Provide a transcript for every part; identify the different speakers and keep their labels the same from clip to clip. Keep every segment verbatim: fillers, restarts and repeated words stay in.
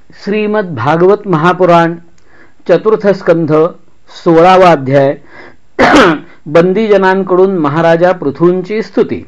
Speaker 1: श्रीमद भागवत महापुराण चतुर्थ स्कंध सोळावा अध्याय. बंदीजनांकडून महाराजा पृथूंची स्तुती.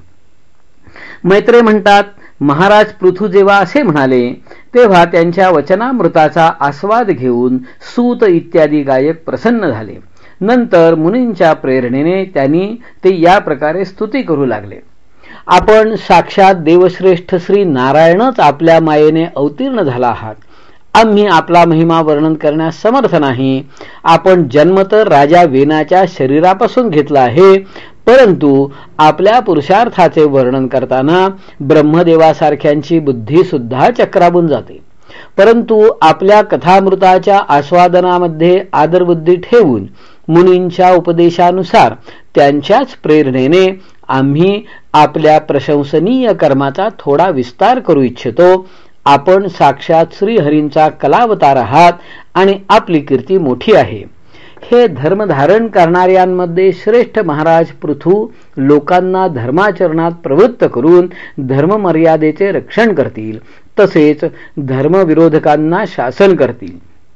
Speaker 1: मैत्रेय म्हणतात, महाराज पृथू जेव्हा असे म्हणाले तेव्हा त्यांच्या वचनामृताचा आस्वाद घेऊन सूत इत्यादी गायक प्रसन्न झाले. नंतर मुनींच्या प्रेरणेने त्यांनी ते या प्रकारे स्तुती करू लागले. आपण साक्षात देवश्रेष्ठ श्री नारायणच आपल्या मायेने अवतीर्ण झाला आहात. आम्ही आपला महिमा वर्णन करण्यास समर्थ नाही. आपण जन्म तर राजा वेनाच्या शरीरापासून घेतला आहे, परंतु आपल्या पुरुषार्थाचे वर्णन करताना ब्रह्मदेवासारख्यांची बुद्धी सुद्धा चक्रावून जाते. परंतु आपल्या कथामृताच्या आस्वादनामध्ये आदरबुद्धी ठेवून मुनींच्या उपदेशानुसार त्यांच्याच प्रेरणेने आम्ही आपल्या प्रशंसनीय कर्माचा थोडा विस्तार करू इच्छितो. आपण साक्षात श्रीहरींचा कलावतार आहात आणि आपली कीर्ती मोठी आहे. हे धर्मधारण करणाऱ्यांमध्ये श्रेष्ठ महाराज पृथू लोकांना धर्माचरणात प्रवृत्त करून धर्ममर्यादेचे रक्षण करतील, तसेच धर्मविरोधकांना शासन करतील.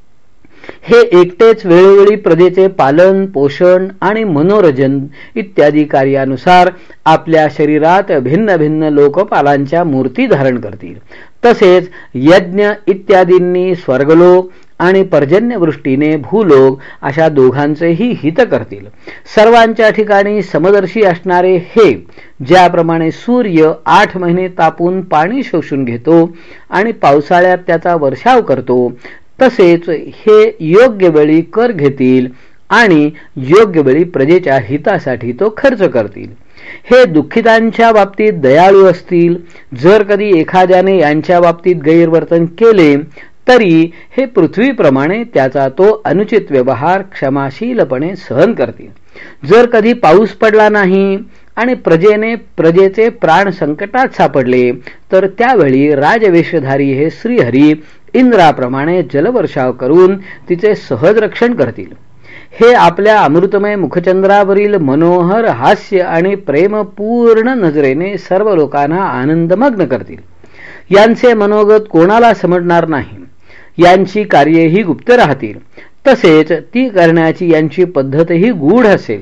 Speaker 1: हे एकटेच वेळोवेळी प्रजेचे पालन पोषण आणि मनोरंजन इत्यादी कार्यानुसार आपल्या शरीरात भिन्न भिन्न लोकपालांच्या मूर्ती धारण करतील. तसेच यज्ञ इत्यादींनी स्वर्गलोक आणि पर्जन्यवृष्टीने भूलोक अशा दोघांचेही हित करतील. सर्वांच्या ठिकाणी समदर्शी असणारे हे, ज्याप्रमाणे सूर्य आठ महिने तापून पाणी शोषून घेतो आणि पावसाळ्यात त्याचा वर्षाव करतो, तसेच हे योग्य वेळी कर घेतील आणि योग्य वेळी प्रजेच्या हितासाठी तो खर्च करतील. हे दुःखितांच्या बाबतीत दयाळू असतील. जर कधी एखाद्याने यांच्या बाबतीत गैरवर्तन केले तरी हे पृथ्वीप्रमाणे त्याचा तो अनुचित व्यवहार क्षमाशीलपणे सहन करतील. जर कधी पाऊस पडला नाही आणि प्रजेने प्रजेचे प्राण संकटात सापडले तर त्यावेळी राजवेशधारी हे श्रीहरी इंद्राप्रमाणे जलवर्षाव करून तिचे सहज रक्षण करतील. हे आपल्या अमृतमय मुखचंद्रावरील मनोहर हास्य आणि प्रेमपूर्ण नजरेने सर्व लोकांना आनंदमग्न करतील. यांचे मनोगत कोणाला समजणार नाही. यांची कार्येही गुप्त राहतील, तसेच ती करण्याची यांची पद्धतही गूढ असेल.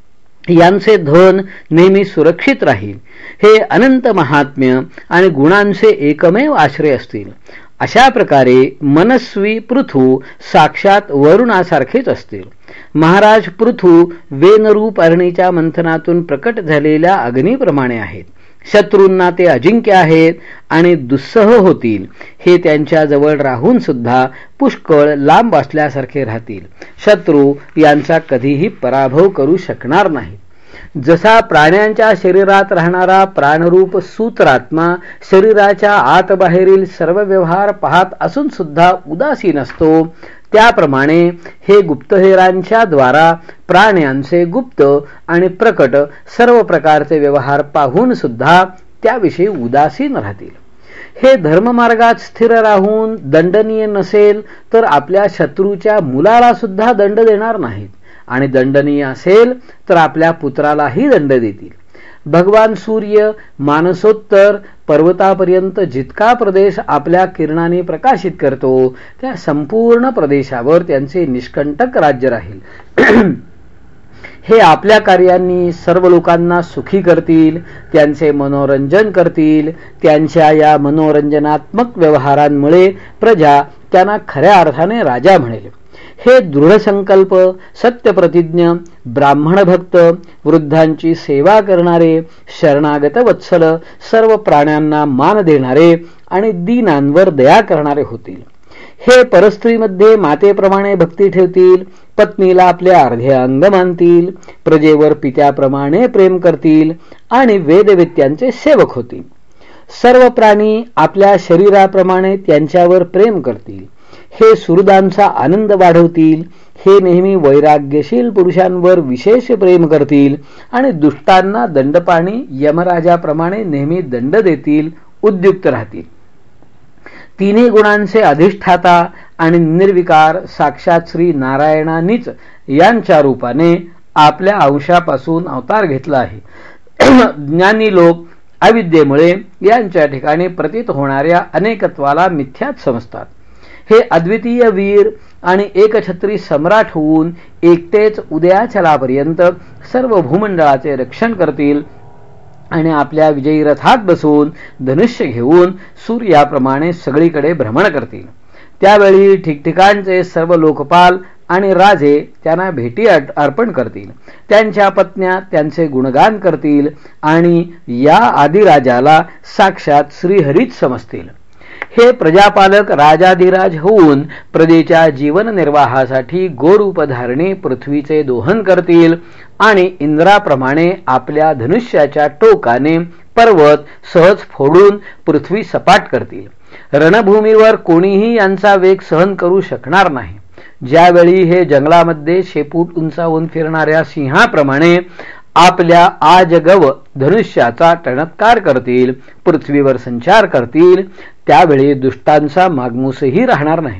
Speaker 1: यांचे धन नेहमी सुरक्षित राहील. हे अनंत महात्म्य आणि गुणांचे एकमेव आश्रय असतील. अशा प्रकारे मनस्वी पृथू साक्षात वरुणासारखेच असतील. महाराज पृथू वेनरूप अरणीच्या मंथनातून प्रकट झालेल्या अग्नीप्रमाणे आहेत. शत्रूंना ते अजिंक्य आहेत आणि दुस्सह होतील. हे त्यांच्या जवळ राहून सुद्धा पुष्कळ लांब असल्यासारखे राहतील. शत्रू यांचा कधीही पराभव करू शकणार नाही. जसा प्राण्यांच्या शरीरात राहणारा प्राणरूप सूत्रात्मा शरीराच्या आत बाहेरील सर्व व्यवहार पाहत असून सुद्धा उदासीन असतो, त्याप्रमाणे हे गुप्तहेरांच्या द्वारा प्राण्यांचे गुप्त आणि प्रकट सर्व प्रकारचे व्यवहार पाहून सुद्धा त्याविषयी उदासीन राहतील. हे धर्ममार्गात स्थिर राहून दंडनीय नसेल तर आपल्या शत्रूच्या मुलाला सुद्धा दंड देणार नाहीत, आणि दंडनीय असेल तर आपल्या पुत्रालाही दंड देतील. भगवान सूर्य मानसोत्तर पर्वतापर्यंत जितका प्रदेश आपल्या किरणाने प्रकाशित करतो त्या संपूर्ण प्रदेशावर त्यांचे निष्कंटक राज्य राहील. हे आपल्या कार्यांनी सर्व लोकांना सुखी करतील, त्यांचे मनोरंजन करतील. त्यांच्या या मनोरंजनात्मक व्यवहारांमुळे प्रजा त्यांना खऱ्या अर्थाने राजा म्हणेल. हे दृढ संकल्प सत्यप्रतिज्ञ ब्राह्मण भक्त वृद्धांची सेवा करणारे शरणागत वत्सल सर्व प्राण्यांना मान देणारे आणि दीनांवर दया करणारे होतील. हे परस्त्रीमध्ये मातेप्रमाणे भक्ती ठेवतील, पत्नीला आपले अर्धे अंग मानतील, प्रजेवर पित्याप्रमाणे प्रेम करतील आणि वेदवेत्यांचे सेवक होतील. सर्व प्राणी आपल्या शरीराप्रमाणे त्यांच्यावर प्रेम करतील. हे सुहृदांचा आनंद वाढवतील. हे नेहमी वैराग्यशील पुरुषांवर विशेष प्रेम करतील आणि दुष्टांना दंडपाणी यमराजाप्रमाणे नेहमी दंड देतील, उद्युक्त राहतील. तिन्ही गुणांचे अधिष्ठाता आणि निर्विकार साक्षात श्री नारायणांनीच यांच्या रूपाने आपल्या अंशापासून अवतार घेतला आहे. ज्ञानी लोक अविद्येमुळे यांच्या ठिकाणी प्रतीत होणाऱ्या अनेकत्वाला मिथ्याच समजतात. हे अद्वितीय वीर आणि एकछत्री सम्राट होऊन एकटेच उदयाचलापर्यंत सर्व भूमंडळाचे रक्षण करतील आणि आपल्या विजयी रथात बसून धनुष्य घेऊन सूर्याप्रमाणे सगळीकडे भ्रमण करतील. त्यावेळी ठिकठिकाणचे सर्व लोकपाल आणि राजे त्यांना भेटी अर्पण करतील. त्यांच्या पत्न्या त्यांचे गुणगान करतील आणि या आदिराजाला साक्षात श्रीहरीच समजतील. हे प्रजापालक राजाधिराज होऊन प्रजेच्या जीवननिर्वाहासाठी गोरूप धारणे पृथ्वीचे दोहन करतील आणि इंद्राप्रमाणे आपल्या धनुष्याच्या टोकाने पर्वत सहज फोडून पृथ्वी सपाट करतील. रणभूमीवर कोणीही यांचा वेग सहन करू शकणार नाही. ज्यावेळी हे जंगलामध्ये शेपूट उंचावून फिरणाऱ्या सिंहाप्रमाणे आपल्या आजगव धनुष्याचा टणत्कार करतील, पृथ्वीवर संचार करतील, त्यावेळी दुष्टांचा मागमूसही राहणार नाही.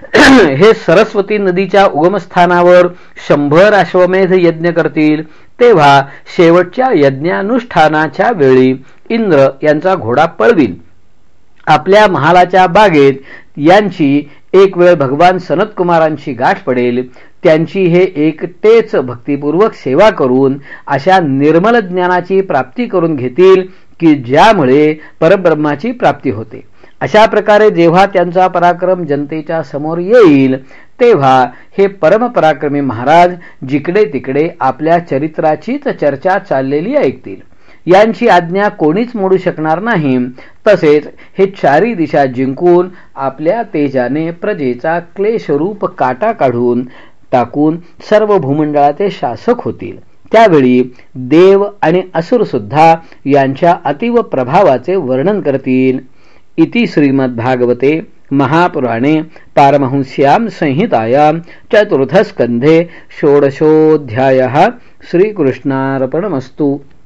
Speaker 1: हे सरस्वती नदीच्या उगमस्थानावर शंभर अश्वमेध यज्ञ करतील, तेव्हा शेवटच्या यज्ञानुष्ठानाच्या वेळी इंद्र यांचा घोडा पळवील. आपल्या महालाच्या बागेत यांची एक वेळ भगवान सनतकुमारांची गाठ पडेल. त्यांची हे एकटेच भक्तिपूर्वक सेवा करून अशा निर्मल ज्ञानाची प्राप्ती करून घेतील की ज्यामुळे परब्रह्माची प्राप्ती होते. अशा प्रकारे जेव्हा त्यांचा पराक्रम जनतेच्या समोर येईल तेव्हा हे परमपराक्रमी महाराज जिकडे तिकडे आपल्या चरित्राचीच चर्चा चाललेली ऐकतील. यांची आज्ञा कोणीच मोडू शकणार नाही. तसेच हे चारी दिशा जिंकून आपल्या तेजाने प्रजेचा क्लेशरूप काटा काढून टाकून सर्व भूमंडळाचे शासक होतील. त्यावेळी देव आणि असुर सुद्धा यांच्या अतीव प्रभावाचे वर्णन करतील. इति श्रीमद्भागवते महापुराणे पारमहंस्यां संहितायां चतुर्थस्कंधे षोडशोऽध्यायः. श्रीकृष्णार्पणमस्तु.